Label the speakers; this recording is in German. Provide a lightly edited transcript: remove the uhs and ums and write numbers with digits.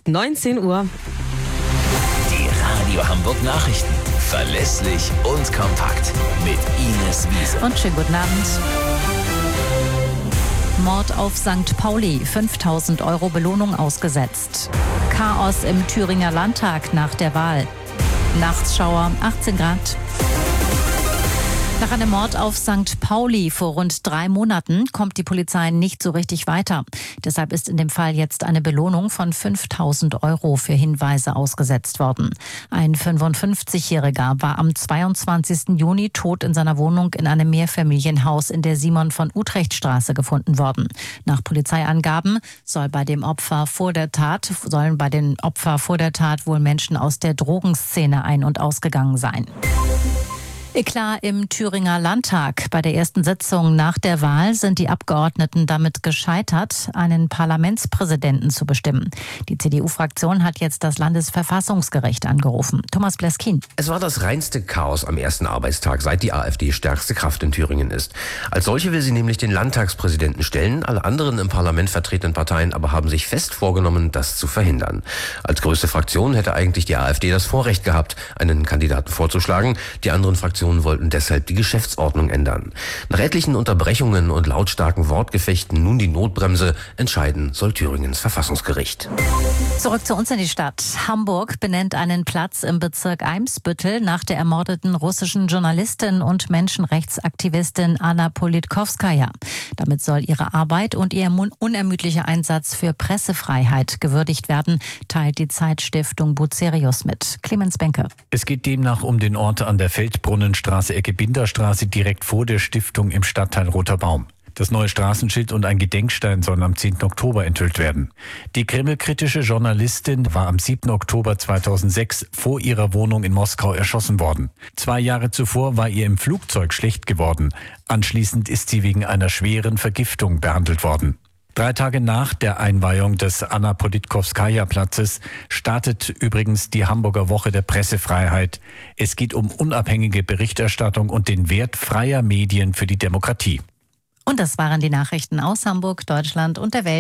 Speaker 1: 19 Uhr.
Speaker 2: Die Radio Hamburg Nachrichten. Verlässlich und kompakt. Mit Ines Wiese.
Speaker 3: Und schönen guten Abend. Mord auf St. Pauli, 5.000 € Belohnung ausgesetzt. Chaos im Thüringer Landtag nach der Wahl. Nachtsschauer, 18 Grad. Nach einem Mord auf St. Pauli vor rund 3 Monaten kommt die Polizei nicht so richtig weiter. Deshalb ist in dem Fall jetzt eine Belohnung von 5.000 € für Hinweise ausgesetzt worden. Ein 55-Jähriger war am 22. Juni tot in seiner Wohnung in einem Mehrfamilienhaus in der Simon-von-Utrecht-Straße gefunden worden. Nach Polizeiangaben sollen bei den Opfern vor der Tat wohl Menschen aus der Drogenszene ein- und ausgegangen sein. Eklat im Thüringer Landtag. Bei der ersten Sitzung nach der Wahl sind die Abgeordneten damit gescheitert, einen Parlamentspräsidenten zu bestimmen. Die CDU-Fraktion hat jetzt das Landesverfassungsgericht angerufen. Thomas Bleskin.
Speaker 4: Es war das reinste Chaos am ersten Arbeitstag, seit die AfD stärkste Kraft in Thüringen ist. Als solche will sie nämlich den Landtagspräsidenten stellen. Alle anderen im Parlament vertretenen Parteien aber haben sich fest vorgenommen, das zu verhindern. Als größte Fraktion hätte eigentlich die AfD das Vorrecht gehabt, einen Kandidaten vorzuschlagen. Die anderen Fraktionen wollten deshalb die Geschäftsordnung ändern. Nach etlichen Unterbrechungen und lautstarken Wortgefechten nun die Notbremse. Entscheiden soll Thüringens Verfassungsgericht.
Speaker 3: Zurück zu uns in die Stadt. Hamburg benennt einen Platz im Bezirk Eimsbüttel nach der ermordeten russischen Journalistin und Menschenrechtsaktivistin Anna Politkovskaja. Damit soll ihre Arbeit und ihr unermüdlicher Einsatz für Pressefreiheit gewürdigt werden, teilt die Zeitstiftung Bucerius mit. Clemens Benke.
Speaker 5: Es geht demnach um den Ort an der Feldbrunnenstraße, Ecke Binderstraße, direkt vor der Stiftung im Stadtteil Roter Baum. Das neue Straßenschild und ein Gedenkstein sollen am 10. Oktober enthüllt werden. Die kremlkritische Journalistin war am 7. Oktober 2006 vor ihrer Wohnung in Moskau erschossen worden. 2 Jahre zuvor war ihr im Flugzeug schlecht geworden. Anschließend ist sie wegen einer schweren Vergiftung behandelt worden. 3 Tage nach der Einweihung des Anna Politkovskaja-Platzes startet übrigens die Hamburger Woche der Pressefreiheit. Es geht um unabhängige Berichterstattung und den Wert freier Medien für die Demokratie.
Speaker 3: Und das waren die Nachrichten aus Hamburg, Deutschland und der Welt.